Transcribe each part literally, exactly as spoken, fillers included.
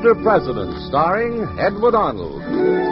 Mister President, starring Edward Arnold.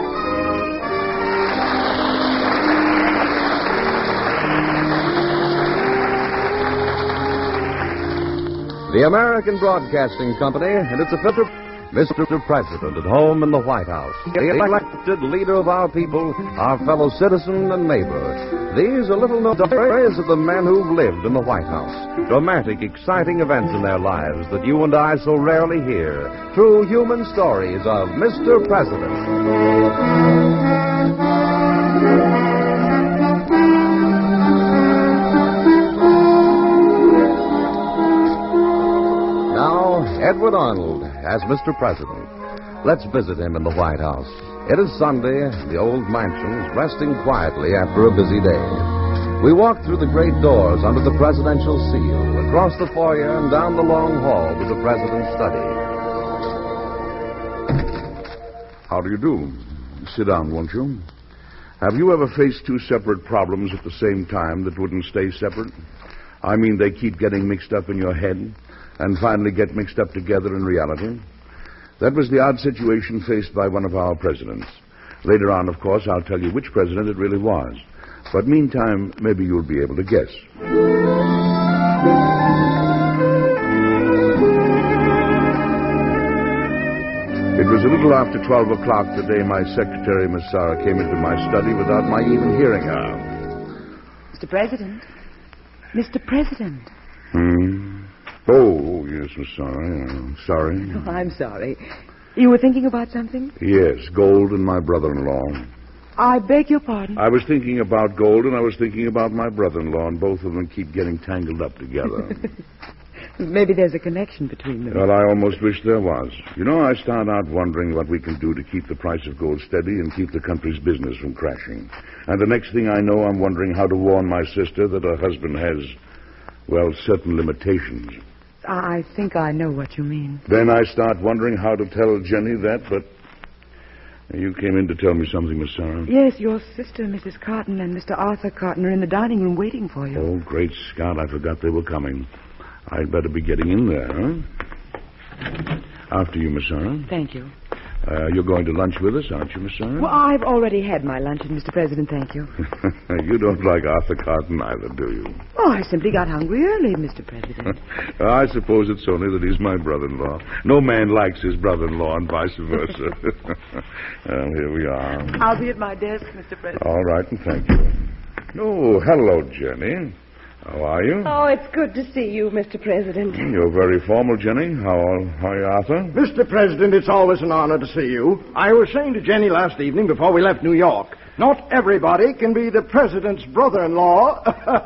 The American Broadcasting Company and its affiliate, Mister President, at home in the White House. The elected leader of our people, our fellow citizen and neighbor. These are little-known stories of the men who've lived in the White House. Dramatic, exciting events in their lives that you and I so rarely hear. True human stories of Mister President. Edward Arnold as Mister President. Let's visit him in the White House. It is Sunday, the old mansion's resting quietly after a busy day. We walk through the great doors under the presidential seal, across the foyer and down the long hall to the president's study. How do you do? Sit down, won't you? Have you ever faced two separate problems at the same time that wouldn't stay separate? I mean, they keep getting mixed up in your head and finally get mixed up together in reality. That was the odd situation faced by one of our presidents. Later on, of course, I'll tell you which president it really was. But meantime, maybe you'll be able to guess. It was a little after twelve o'clock the day my secretary, Miss Sarah, came into my study without my even hearing her. Mister President. Mister President. Hmm? Oh, yes, Miss Sarah. I'm sorry. Oh, I'm sorry. You were thinking about something? Yes, gold and my brother-in-law. I beg your pardon? I was thinking about gold and I was thinking about my brother-in-law, and both of them keep getting tangled up together. Maybe there's a connection between them. Well, I almost wish there was. You know, I start out wondering what we can do to keep the price of gold steady and keep the country's business from crashing. And the next thing I know, I'm wondering how to warn my sister that her husband has, well, certain limitations. I think I know what you mean. Then I start wondering how to tell Jenny that, but you came in to tell me something, Miss Sarah. Yes, your sister, Missus Carton, and Mister Arthur Carton are in the dining room waiting for you. Oh, great Scott, I forgot they were coming. I'd better be getting in there, huh? After you, Miss Sarah. Thank you. Uh, you're going to lunch with us, aren't you, Miss Sarah? Well, I've already had my luncheon, Mister President, thank you. You don't like Arthur Carton either, do you? Oh, I simply got hungry early, Mister President. I suppose it's only that he's my brother-in-law. No man likes his brother-in-law and vice versa. Well, here we are. I'll be at my desk, Mister President. All right, and thank you. Oh, hello, Jenny. How are you? Oh, it's good to see you, Mister President. You're very formal, Jenny. How, how are you, Arthur? Mister President, it's always an honor to see you. I was saying to Jenny last evening before we left New York, not everybody can be the president's brother-in-law.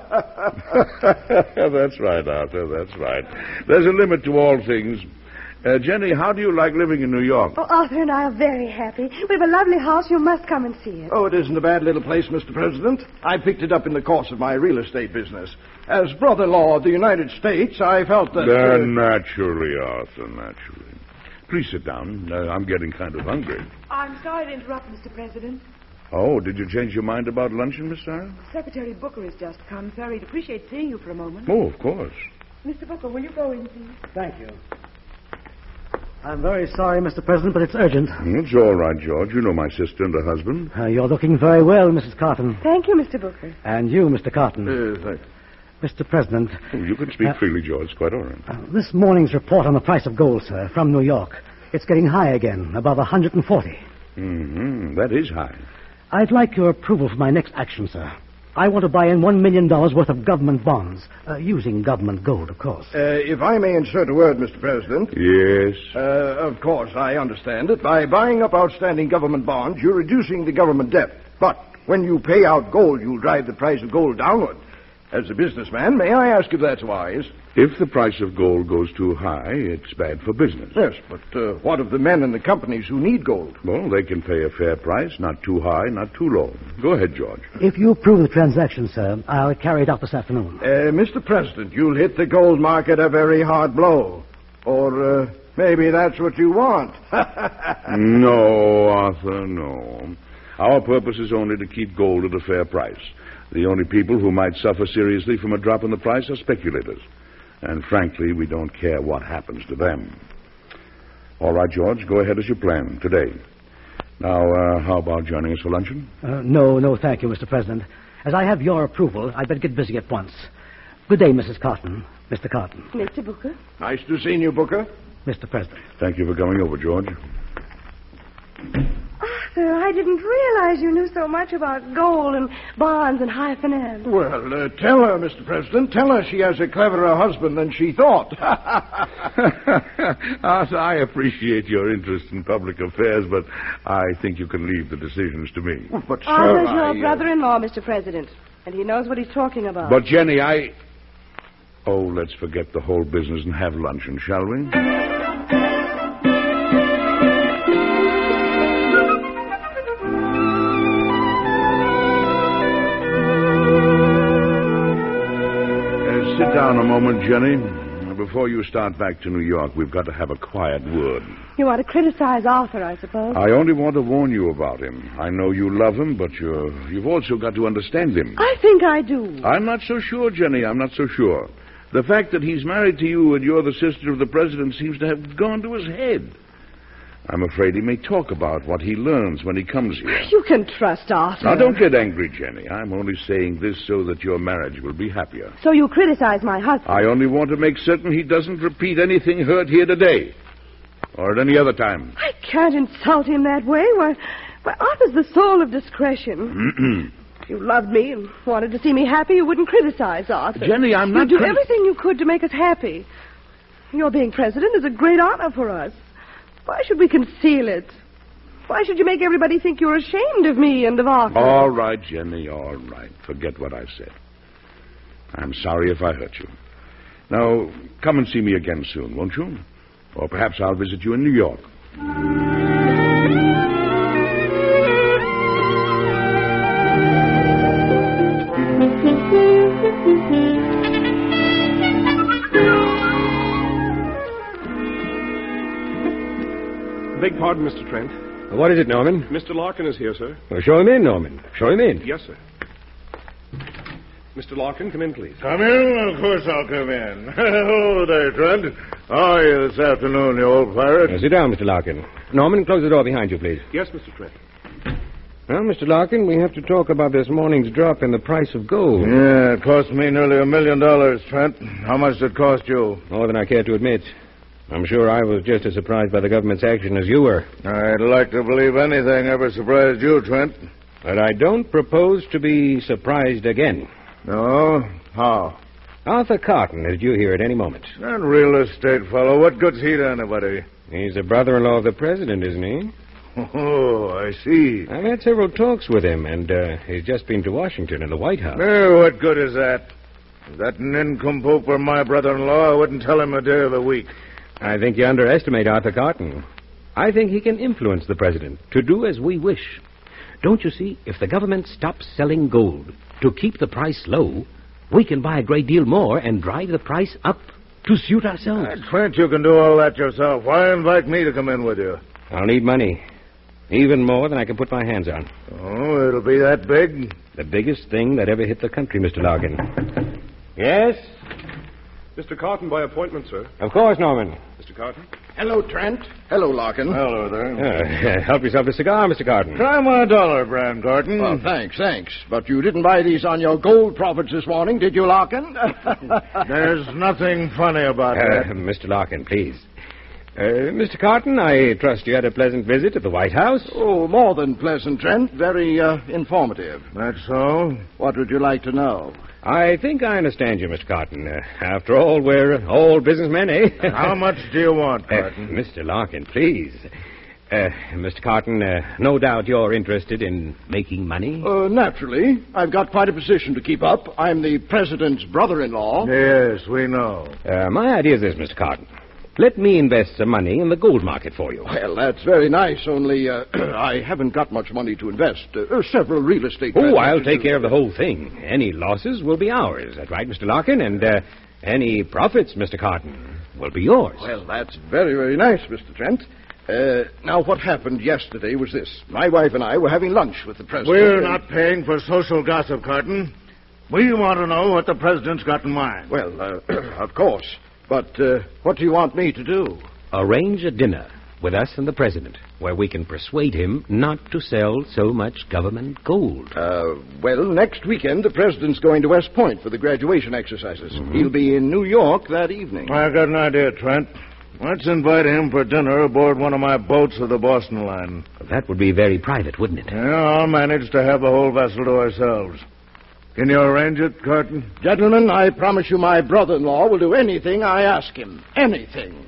That's right, Arthur, that's right. There's a limit to all things. Uh, Jenny, how do you like living in New York? Oh, Arthur and I are very happy. We have a lovely house. You must come and see it. Oh, it isn't a bad little place, Mister President. I picked it up in the course of my real estate business. As brother-in-law of the United States, I felt that... Uh, Uh, naturally, Arthur, naturally. Please sit down. Uh, I'm getting kind of hungry. I'm sorry to interrupt, Mister President. Oh, did you change your mind about luncheon, Miss Sarah? Secretary Booker has just come. Sir, he'd appreciate seeing you for a moment. Oh, of course. Mister Booker, will you go in, please? Thank you. I'm very sorry, Mister President, but it's urgent. It's all right, George. You know my sister and her husband. Uh, you're looking very well, Missus Carton. Thank you, Mister Booker. And you, Mister Carton. uh, thank- Mister President, Oh, you can speak Uh, freely, George. It's quite all right. uh, this morning's report on the price of gold, sir, from New York. It's getting high again, above one hundred forty. Mm-hmm. That is high. I'd like your approval for my next action, sir. I want to buy in one million dollars worth of government bonds, uh, using government gold, of course. uh, if I may insert a word, Mister President. Yes. Uh, of course, I understand it. By buying up outstanding government bonds, you're reducing the government debt. But when you pay out gold, you'll drive the price of gold downward. As a businessman, may I ask if that's wise? If the price of gold goes too high, it's bad for business. Yes, but uh, what of the men and the companies who need gold? Well, they can pay a fair price, not too high, not too low. Go ahead, George. If you approve the transaction, sir, I'll carry it out this afternoon. Uh, Mister President, you'll hit the gold market a very hard blow. Or uh, maybe that's what you want. No, Arthur, no. Our purpose is only to keep gold at a fair price. The only people who might suffer seriously from a drop in the price are speculators. And frankly, we don't care what happens to them. All right, George, go ahead as you planned, today. Now, uh, how about joining us for luncheon? Uh, no, no, thank you, Mister President. As I have your approval, I'd better get busy at once. Good day, Missus Cotton. Mister Cotton. Mister Booker? Nice to see you, Booker. Mister President. Thank you for coming over, George. Arthur, I didn't realize you knew so much about gold and bonds and high finance. Well, uh, tell her, Mister President. Tell her she has a cleverer husband than she thought. Arthur, I appreciate your interest in public affairs, but I think you can leave the decisions to me. But, sir, Arthur's I, your uh, brother-in-law, Mister President, and he knows what he's talking about. But, Jenny, I... Oh, let's forget the whole business and have luncheon, shall we? Uh, sit down a moment, Jenny. Before you start back to New York, we've got to have a quiet word. You want to criticize Arthur, I suppose. I only want to warn you about him. I know you love him, but you're, you've also got to understand him. I think I do. I'm not so sure, Jenny. I'm not so sure. The fact that he's married to you and you're the sister of the president seems to have gone to his head. I'm afraid he may talk about what he learns when he comes here. You can trust Arthur. Now, don't get angry, Jenny. I'm only saying this so that your marriage will be happier. So you criticize my husband. I only want to make certain he doesn't repeat anything heard here today. Or at any other time. I can't insult him that way. Why, why Arthur's the soul of discretion. If you loved me and wanted to see me happy, you wouldn't criticize Arthur. Jenny, I'm not... You'd do crit- everything you could to make us happy. Your being president is a great honor for us. Why should we conceal it? Why should you make everybody think you're ashamed of me and of Arthur? All right, Jenny, all right. Forget what I said. I'm sorry if I hurt you. Now, come and see me again soon, won't you? Or perhaps I'll visit you in New York. Beg pardon, Mister Trent. What is it, Norman? Mister Larkin is here, sir. Well, show him in, Norman. Show him in. Yes, sir. Mister Larkin, come in, please. Come in? Of course I'll come in. Hello there, Trent. How are you this afternoon, you old pirate? Now, sit down, Mister Larkin. Norman, close the door behind you, please. Yes, Mister Trent. Well, Mister Larkin, we have to talk about this morning's drop in the price of gold. Yeah, it cost me nearly a million dollars, Trent. How much did it cost you? More than I care to admit. I'm sure I was just as surprised by the government's action as you were. I'd like to believe anything ever surprised you, Trent. But I don't propose to be surprised again. No? How? Arthur Cotton is due here at any moment. That real estate fellow, what good's he to anybody? He's the brother-in-law of the president, isn't he? Oh, I see. I've had several talks with him, and uh, he's just been to Washington and the White House. Eh, what good is that? If that nincompoop were my brother-in-law, I wouldn't tell him a day of the week. I think you underestimate Arthur Cotton. I think he can influence the president to do as we wish. Don't you see, if the government stops selling gold to keep the price low, we can buy a great deal more and drive the price up to suit ourselves. Uh, Trent, you can do all that yourself. Why invite me to come in with you? I'll need money. Even more than I can put my hands on. Oh, it'll be that big? The biggest thing that ever hit the country, Mister Larkin. Yes? Mister Cotton by appointment, sir. Of course, Norman. Mister Cotton? Hello, Trent. Hello, Larkin. Hello there. Uh, help yourself to a cigar, Mister Cotton. Try my dollar brand, Carton. Well, thanks, thanks. But you didn't buy these on your gold profits this morning, did you, Larkin? There's nothing funny about Uh, that. Mister Larkin, please. Uh, Mister Cotton, I trust you had a pleasant visit at the White House. Oh, more than pleasant, Trent. Very uh, informative. That's so? What would you like to know? I think I understand you, Mister Cotton. Uh, after all, we're all businessmen, eh? How much do you want, Uh, Carton? Mister Larkin, please. Uh, Mister Cotton, uh, no doubt you're interested in making money. Uh, naturally. I've got quite a position to keep up. I'm the president's brother-in-law. Yes, we know. Uh, my idea is this, Mister Cotton. Let me invest some money in the gold market for you. Well, that's very nice, only uh, I haven't got much money to invest. Uh, several real estate... Oh, I'll transactions- take care of the whole thing. Any losses will be ours. That's right, Mister Larkin. And uh, any profits, Mister Cotton, will be yours. Well, that's very, very nice, Mister Trent. Uh, now, what happened yesterday was this. My wife and I were having lunch with the president. We're and- not paying for social gossip, Carton. We want to know what the president's got in mind. Well, uh, of course. But uh, what do you want me to do? Arrange a dinner with us and the president, where we can persuade him not to sell so much government gold. Uh, well, next weekend, the president's going to West Point for the graduation exercises. Mm-hmm. He'll be in New York that evening. I got an idea, Trent. Let's invite him for dinner aboard one of my boats of the Boston line. That would be very private, wouldn't it? Yeah, I'll manage to have the whole vessel to ourselves. Can you arrange it, Carton? Gentlemen, I promise you my brother-in-law will do anything I ask him. Anything.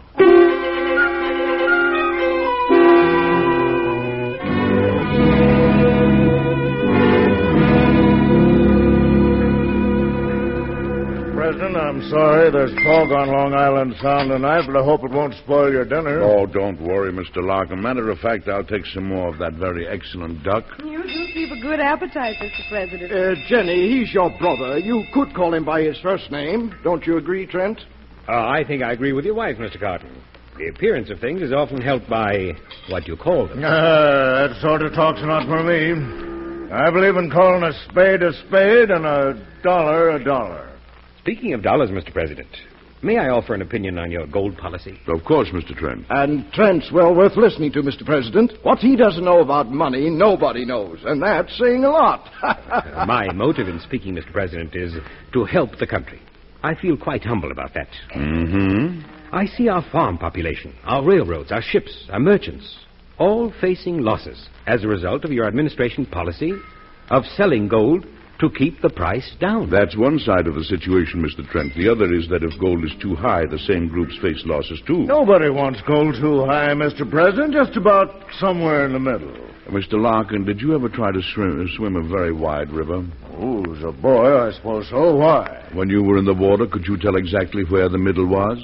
President, I'm sorry there's fog on Long Island Sound tonight, but I hope it won't spoil your dinner. Oh, don't worry, Mister Larkin. Matter of fact, I'll take some more of that very excellent duck. You do keep a good appetite, Mister President. Uh, Jenny, he's your brother. You could call him by his first name. Don't you agree, Trent? Uh, I think I agree with your wife, Mister Carton. The appearance of things is often helped by what you call them. Uh, that sort of talk's not for me. I believe in calling a spade a spade and a dollar a dollar. Speaking of dollars, Mister President, may I offer an opinion on your gold policy? Of course, Mister Trent. And Trent's well worth listening to, Mister President. What he doesn't know about money, nobody knows. And that's saying a lot. uh, my motive in speaking, Mister President, is to help the country. I feel quite humble about that. Mm-hmm. I see our farm population, our railroads, our ships, our merchants, all facing losses as a result of your administration policy of selling gold to keep the price down. That's one side of the situation, Mister Trent. The other is that if gold is too high, the same groups face losses, too. Nobody wants gold too high, Mister President. Just about somewhere in the middle. Uh, Mister Larkin, did you ever try to swim, swim a very wide river? Oh, as a boy, I suppose so. Why? When you were in the water, could you tell exactly where the middle was?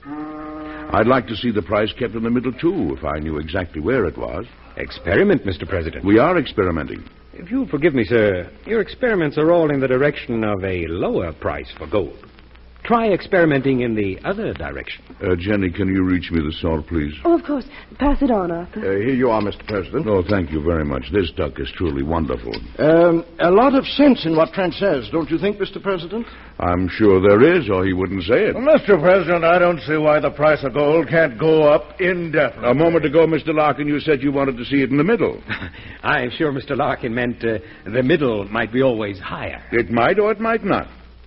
I'd like to see the price kept in the middle, too, if I knew exactly where it was. Experiment, Mister President. We are experimenting. If you'll forgive me, sir, your experiments are all in the direction of a lower price for gold. Try experimenting in the other direction. Uh, Jenny, can you reach me the salt, please? Oh, of course. Pass it on, Arthur. Uh, here you are, Mister President. Oh, thank you very much. This duck is truly wonderful. Um, a lot of sense in what Trent says, don't you think, Mister President? I'm sure there is, or he wouldn't say it. Well, Mister President, I don't see why the price of gold can't go up indefinitely. A moment ago, Mister Larkin, you said you wanted to see it in the middle. I'm sure Mister Larkin meant uh, the middle might be always higher. It might or it might not.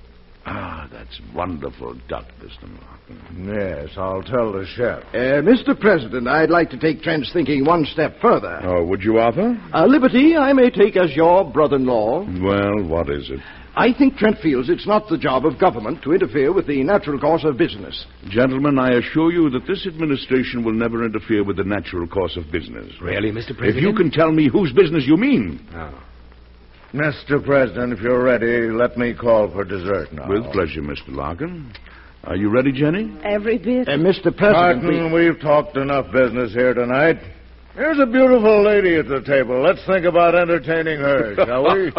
Ah, that's wonderful duck, Mister Larkin. Yes, I'll tell the chef. Uh, Mister President, I'd like to take Trent's thinking one step further. Oh, would you, Arthur? A liberty I may take as your brother-in-law. Well, what is it? I think Trent feels it's not the job of government to interfere with the natural course of business. Gentlemen, I assure you that this administration will never interfere with the natural course of business. Really, Mister President? If you can tell me whose business you mean. Oh. Mister President, if you're ready, let me call for dessert now. With pleasure, Mister Larkin. Are you ready, Jenny? Every bit. Uh, Mister President, Martin, we... we've talked enough business here tonight. Here's a beautiful lady at the table. Let's think about entertaining her, shall we?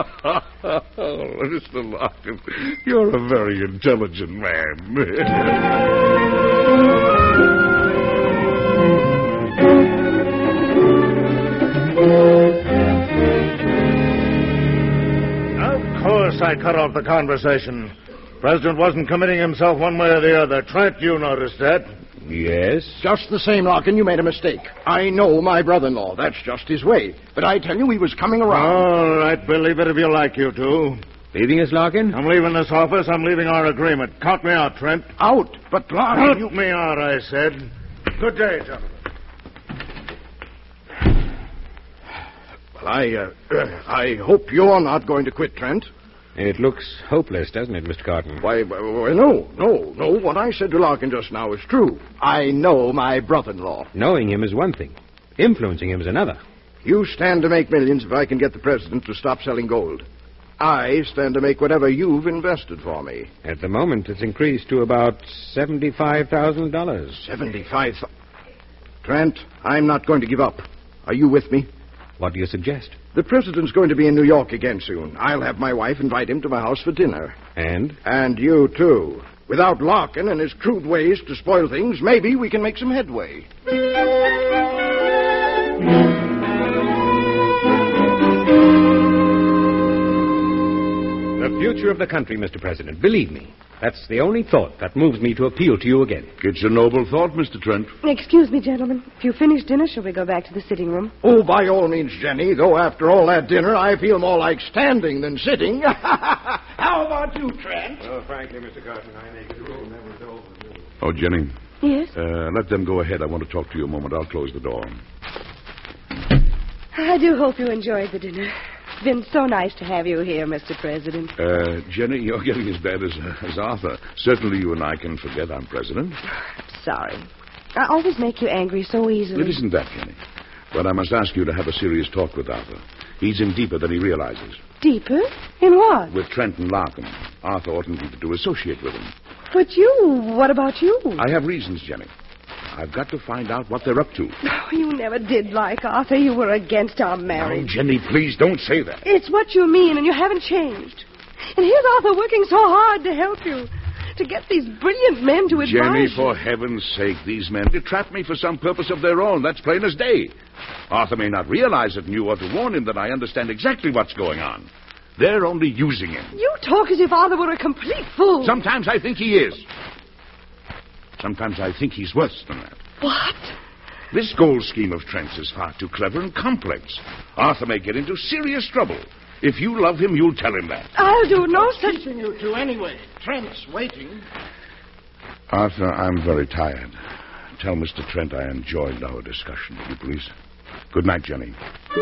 Oh, Mister Larkin, you're a very intelligent man. Of course I cut off the conversation. President wasn't committing himself one way or the other. Trent, you noticed that. Yes? Just the same, Larkin, you made a mistake. I know my brother-in-law. That's just his way. But I tell you, he was coming around. All right, believe it if you like, you two. Leaving us, Larkin? I'm leaving this office. I'm leaving our agreement. Count me out, Trent. Out? But, Larkin, Count you... me out, I said. Good day, gentlemen. Well, I, uh, I hope you're not going to quit, Trent. It looks hopeless, doesn't it, Mister Carton? Why, why, no, no, no. What I said to Larkin just now is true. I know my brother-in-law. Knowing him is one thing. Influencing him is another. You stand to make millions if I can get the president to stop selling gold. I stand to make whatever you've invested for me. At the moment, it's increased to about seventy-five thousand dollars. Seventy-five thousand. Trent, I'm not going to give up. Are you with me? What do you suggest? The president's going to be in New York again soon. I'll have my wife invite him to my house for dinner. And? And you, too. Without Larkin and his crude ways to spoil things, maybe we can make some headway. The future of the country, Mister President, believe me, That's the only thought that moves me to appeal to you again. It's a noble thought, Mister Trent. Excuse me, gentlemen. If you finish dinner, shall we go back to the sitting room? Oh, by all means, Jenny, though after all that dinner, I feel more like standing than sitting. How about you, Trent? Well, frankly, Mister Carton, I think it will never go. Oh, Jenny. Yes? Uh, let them go ahead. I want to talk to you a moment. I'll close the door. I do hope you enjoyed the dinner. It's been so nice to have you here, Mister President. Uh, Jenny, you're getting as bad as, uh, as Arthur. Certainly you and I can forget I'm president. I'm sorry. I always make you angry so easily. It isn't that, Jenny. But I must ask you to have a serious talk with Arthur. He's in deeper than he realizes. Deeper? In what? With Trent and Larkin. Arthur oughtn't even to associate with him. But you, what about you? I have reasons, Jenny. I've got to find out what they're up to. Oh, you never did like Arthur. You were against our marriage. Now, Jenny, please don't say that. It's what you mean, and you haven't changed. And here's Arthur working so hard to help you, to get these brilliant men to advise Jenny, you. for heaven's sake, these men trap me for some purpose of their own. That's plain as day. Arthur may not realize it, and you ought to warn him that I understand exactly what's going on. They're only using him. You talk as if Arthur were a complete fool. Sometimes I think he is. Sometimes I think he's worse than that. What? This gold scheme of Trent's is far too clever and complex. Arthur may get into serious trouble. If you love him, you'll tell him that. I'll do no such... Teaching you to anyway. Trent's waiting. Arthur, I'm very tired. Tell Mister Trent I enjoyed our discussion, will you please? Good night, Jenny.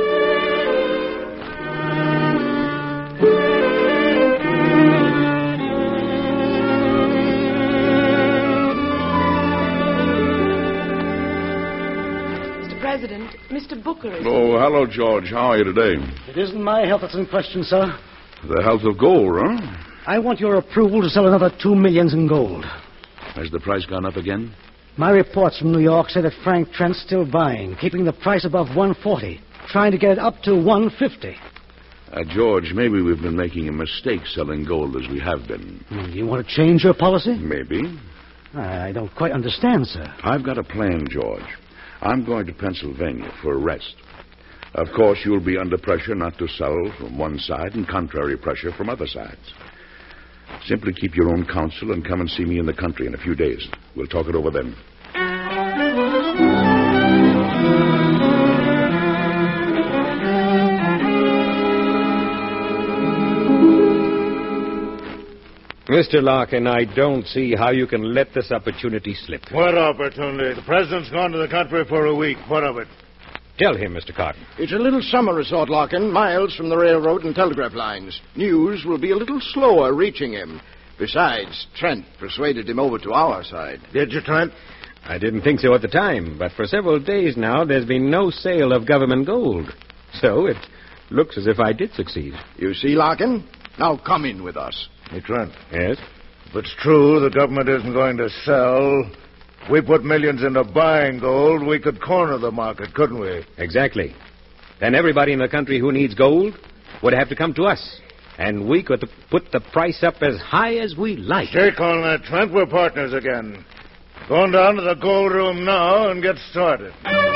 President, Mister Booker is... Oh, hello, George. How are you today? It isn't my health that's in question, sir. The health of gold, huh? I want your approval to sell another two millions in gold. Has the price gone up again? My reports from New York say that Frank Trent's still buying, keeping the price above one forty, trying to get it up to one fifty. Uh, George, maybe we've been making a mistake selling gold as we have been. You want to change your policy? Maybe. I don't quite understand, sir. I've got a plan, George. I'm going to Pennsylvania for a rest. Of course, you'll be under pressure not to sell from one side and contrary pressure from other sides. Simply keep your own counsel and come and see me in the country in a few days. We'll talk it over then. Mister Larkin, I don't see how you can let this opportunity slip. What opportunity? The president's gone to the country for a week. What of it? Tell him, Mister Carton. It's a little summer resort, Larkin, miles from the railroad and telegraph lines. News will be a little slower reaching him. Besides, Trent persuaded him over to our side. Did you, Trent? I didn't think so at the time, but for several days now, there's been no sale of government gold. So it looks as if I did succeed. You see, Larkin? Now come in with us. Hey, Trent. Yes? If it's true the government isn't going to sell, we put millions into buying gold, we could corner the market, couldn't we? Exactly. Then everybody in the country who needs gold would have to come to us. And we could put the price up as high as we like. Stay calling that, Trent. We're partners again. Going down to the gold room now and get started.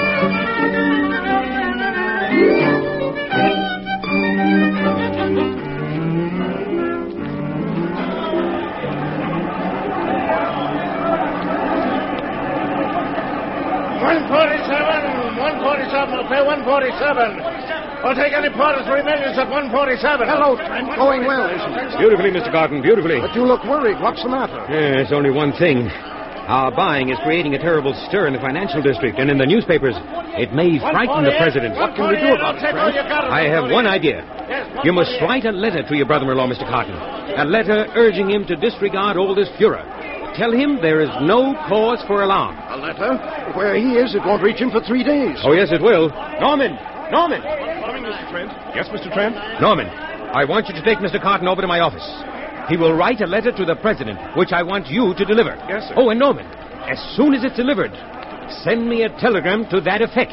one forty-seven. one forty-seven. I'll pay one forty-seven. I'll take any part of three millions at one forty-seven. Hello, Trent. Going well, isn't it? Beautifully, Mister Carton, beautifully. But you look worried. What's the matter? There's only one thing. Our buying is creating a terrible stir in the financial district and in the newspapers. It may frighten the president. What can we do about it, Trent? I have one idea. You must write a letter to your brother-in-law, Mister Carton. A letter urging him to disregard all this furor. Tell him there is no cause for alarm. A letter? Where he is, it won't reach him for three days. Oh, yes, it will. Norman! Norman! Coming, Mister Trent. Yes, Mister Trent? Norman, I want you to take Mister Carton over to my office. He will write a letter to the president, which I want you to deliver. Yes, sir. Oh, and Norman, as soon as it's delivered, send me a telegram to that effect.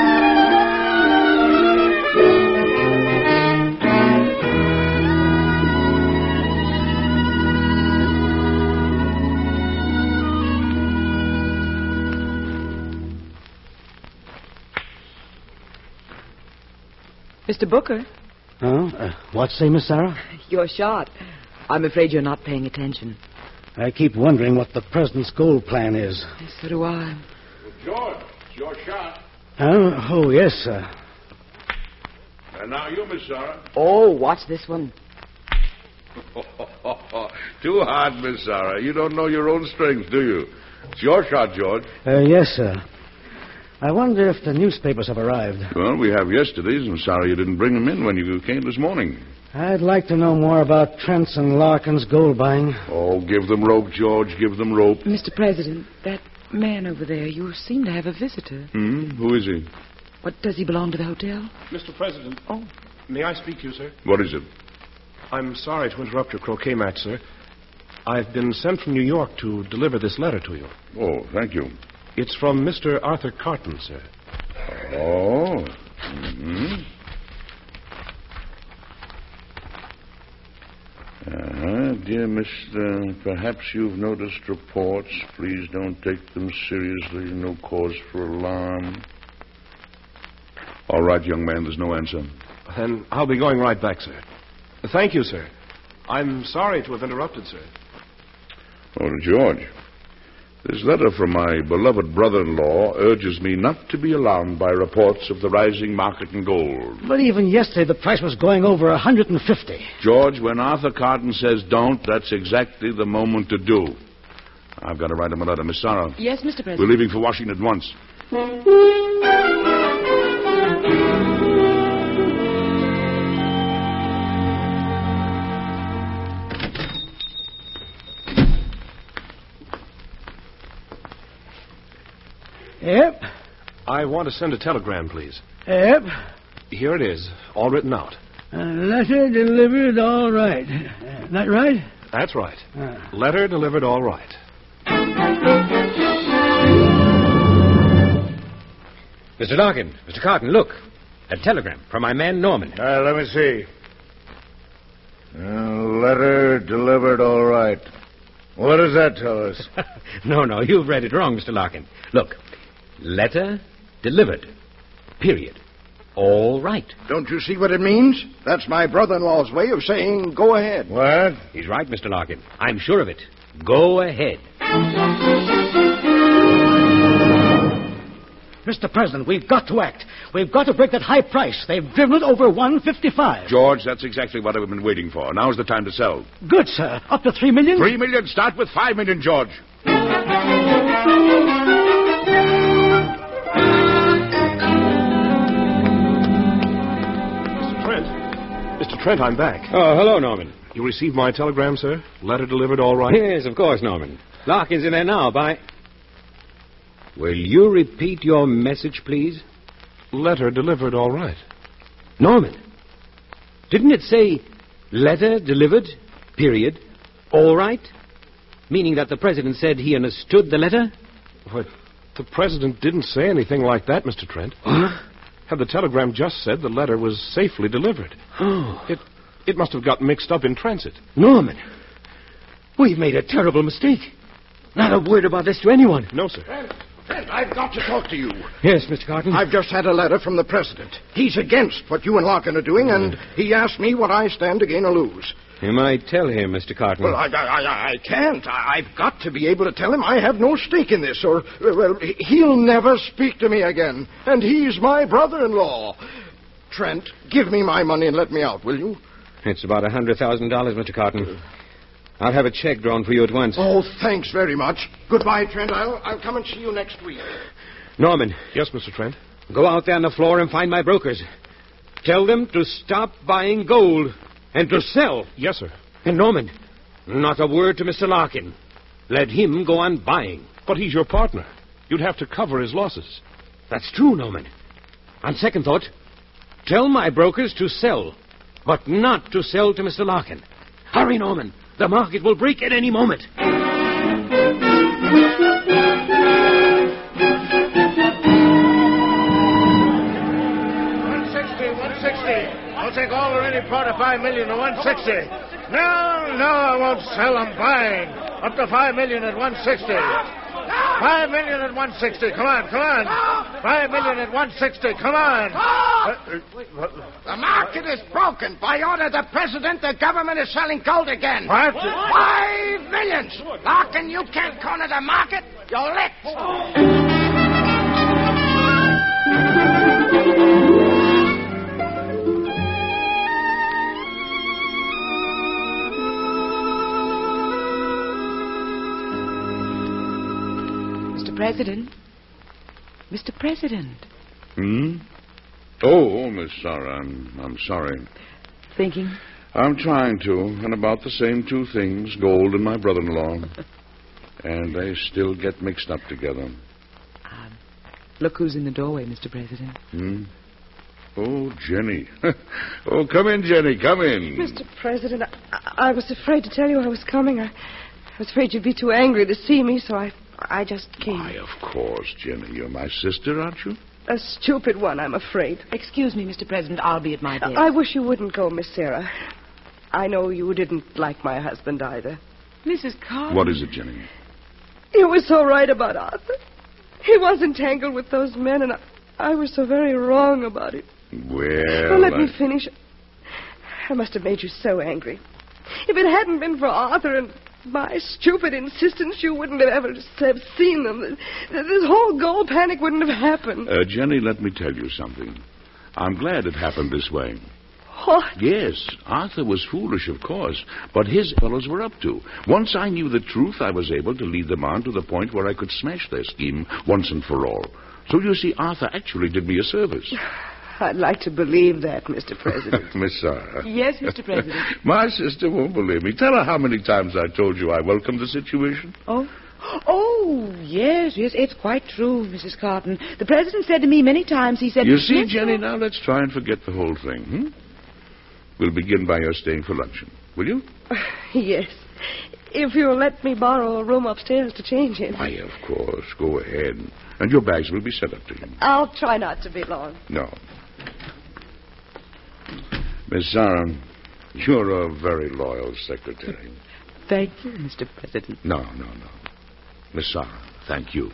Mister Booker, Oh, uh, what say, Miss Sarah? you're shot. I'm afraid you're not paying attention. I keep wondering what the president's gold plan is. Yes, so do I. Well, George, it's your shot. Oh, oh yes, sir. And now you, Miss Sarah. Oh, watch this one. Too hard, Miss Sarah. You don't know your own strength, do you? It's your shot, George. Uh, yes, sir. I wonder if the newspapers have arrived. Well, we have yesterday's. I'm sorry you didn't bring them in when you came this morning. I'd like to know more about Trent's and Larkin's gold buying. Oh, give them rope, George. Give them rope. Mister President, that man over there, you seem to have a visitor. Hmm? Who is he? What, does he belong to the hotel? Mister President. Oh. May I speak to you, sir? What is it? I'm sorry to interrupt your croquet match, sir. I've been sent from New York to deliver this letter to you. Oh, thank you. It's from Mister Arthur Carton, sir. Oh. Mm-hmm. Uh-huh. Dear Mister, perhaps you've noticed reports. Please don't take them seriously. No cause for alarm. All right, young man, there's no answer. Then I'll be going right back, sir. Thank you, sir. I'm sorry to have interrupted, sir. Oh, George, this letter from my beloved brother-in-law urges me not to be alarmed by reports of the rising market in gold. But even yesterday the price was going over one hundred fifty. George, when Arthur Carton says don't, that's exactly the moment to do. I've got to write him a letter. Miss Sarah. Yes, Mister President. We're leaving for Washington at once. Yep. I want to send a telegram, please. Yep. Here it is, all written out. Uh, letter delivered all right. Uh, that right? That's right. Uh. Letter delivered all right. Mister Larkin, Mister Carton, look. A telegram from my man Norman. Uh, let me see. Uh, letter delivered all right. What does that tell us? no, no, you've read it wrong, Mister Larkin. Look. Letter delivered. Period. All right. Don't you see what it means? That's my brother-in-law's way of saying go ahead. What? He's right, Mister Larkin. I'm sure of it. Go ahead. Mister President, we've got to act. We've got to break that high price. They've driven it over one fifty-five. George, that's exactly what I've been waiting for. Now's the time to sell. Good, sir. Up to three million? Three million? Start with five million, George. Mister Trent, I'm back. Oh, hello, Norman. You received my telegram, sir? Letter delivered all right? Yes, of course, Norman. Larkin's in there now, by... Will you repeat your message, please? Letter delivered all right. Norman, didn't it say letter delivered, period, all right? Meaning that the president said he understood the letter? What? The president didn't say anything like that, Mister Trent. Huh? Had the telegram just said the letter was safely delivered. Oh. It, it must have got mixed up in transit. Norman, we've made a terrible mistake. Not a word about this to anyone. No, sir. Trent, Trent, I've got to talk to you. Yes, Mister Carton. I've just had a letter from the president. He's against what you and Larkin are doing, and he asked me what I stand to gain or lose. You might tell him, Mister Carton. Well, I, I, I can't. I, I've got to be able to tell him I have no stake in this, or, well, he'll never speak to me again. And he's my brother-in-law. Trent, give me my money and let me out, will you? It's about a hundred thousand dollars, Mister Carton. I'll have a check drawn for you at once. Oh, thanks very much. Goodbye, Trent. I'll, I'll come and see you next week. Norman. Yes, Mister Trent? Go out there on the floor and find my brokers. Tell them to stop buying gold and to sell. Yes, sir. And Norman, not a word to Mister Larkin. Let him go on buying. But he's your partner. You'd have to cover his losses. That's true, Norman. On second thought, tell my brokers to sell, but not to sell to Mister Larkin. Hurry, Norman. The market will break at any moment. one sixty, one sixty. I'll take all or any part of five million to one sixty. No, no, I won't sell. I'm buying. Up to five million at one sixty. Five million at one sixty. Come on, come on. Five million at one sixty. Come on. The market is broken. By order of the president, the government is selling gold again. What? Five millions. Larkin, you can't corner the market. You're licked. Mister President. Mister President. Hmm? Oh, Miss Sarah, I'm, I'm sorry. Thinking? I'm trying to, and about the same two things, gold and my brother-in-law. And they still get mixed up together. Um, look who's in the doorway, Mister President. Hmm? Oh, Jenny. Oh, come in, Jenny, come in. Mister President, I, I was afraid to tell you I was coming. I, I was afraid you'd be too angry to see me, so I I just came. Why, of course, Jenny. You're my sister, aren't you? A stupid one, I'm afraid. Excuse me, Mister President. I'll be at my desk. I wish you wouldn't go, Miss Sarah. I know you didn't like my husband either. Missus Carter. What is it, Jenny? You were so right about Arthur. He was entangled with those men, and I, I was so very wrong about it. Well, Well, let I... me finish. I must have made you so angry. If it hadn't been for Arthur and my stupid insistence, you wouldn't have ever have seen them. This whole gold panic wouldn't have happened. Uh, Jenny, let me tell you something. I'm glad it happened this way. What? Yes, Arthur was foolish, of course, but his fellows were up to. Once I knew the truth, I was able to lead them on to the point where I could smash their scheme once and for all. So you see, Arthur actually did me a service. I'd like to believe that, Mister President. Miss Sarah. Yes, Mister President. My sister won't believe me. Tell her how many times I told you I welcomed the situation. Oh? Oh, yes, yes, it's quite true, Missus Carton. The President said to me many times, he said... You see, "Let's Jenny, go." now let's try and forget the whole thing, hmm? We'll begin by your staying for luncheon, will you? Yes. If you'll let me borrow a room upstairs to change in. Why, of course. Go ahead. And your bags will be sent up to you. I'll try not to be long. No. Miss Sarah, you're a very loyal secretary. Thank you, Mister President. No, no, no. Miss Sarah, thank you.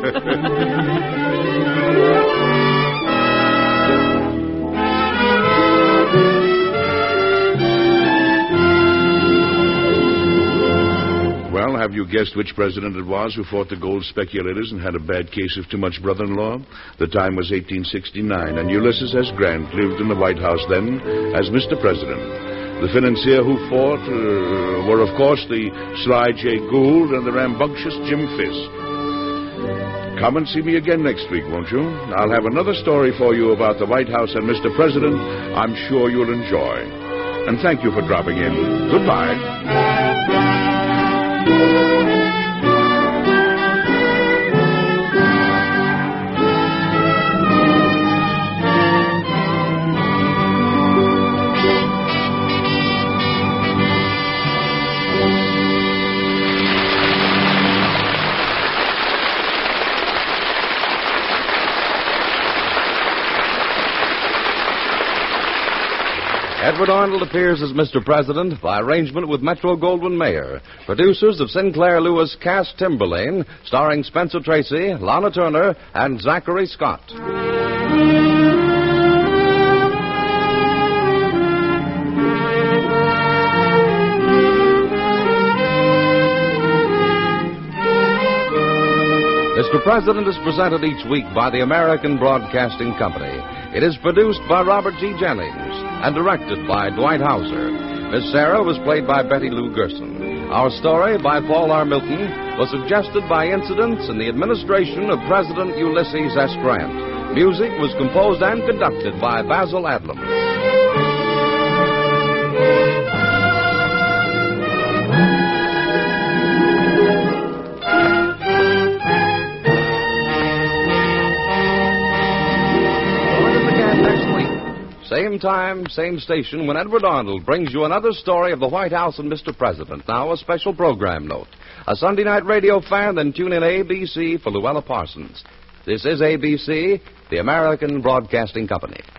Well, have you guessed which president it was who fought the gold speculators and had a bad case of too much brother-in-law? The time was eighteen sixty-nine, and Ulysses S. Grant lived in the White House then as Mister President. The financier who fought uh, were, of course, the sly Jay Gould and the rambunctious Jim Fisk. Come and see me again next week, won't you? I'll have another story for you about the White House and Mister President I'm sure you'll enjoy. And thank you for dropping in. Goodbye. Edward Arnold appears as Mister President by arrangement with Metro-Goldwyn-Mayer. Producers of Sinclair Lewis cast Timberlane, starring Spencer Tracy, Lana Turner, and Zachary Scott. Mister President is presented each week by the American Broadcasting Company. It is produced by Robert G. Jennings and directed by Dwight Hauser. Miss Sarah was played by Betty Lou Gerson. Our story, by Paul R. Milton, was suggested by incidents in the administration of President Ulysses S. Grant. Music was composed and conducted by Basil Adlam. Same time, same station, when Edward Arnold brings you another story of the White House and Mister President. Now, a special program note. A Sunday night radio fan, then tune in A B C for Luella Parsons. This is A B C, the American Broadcasting Company.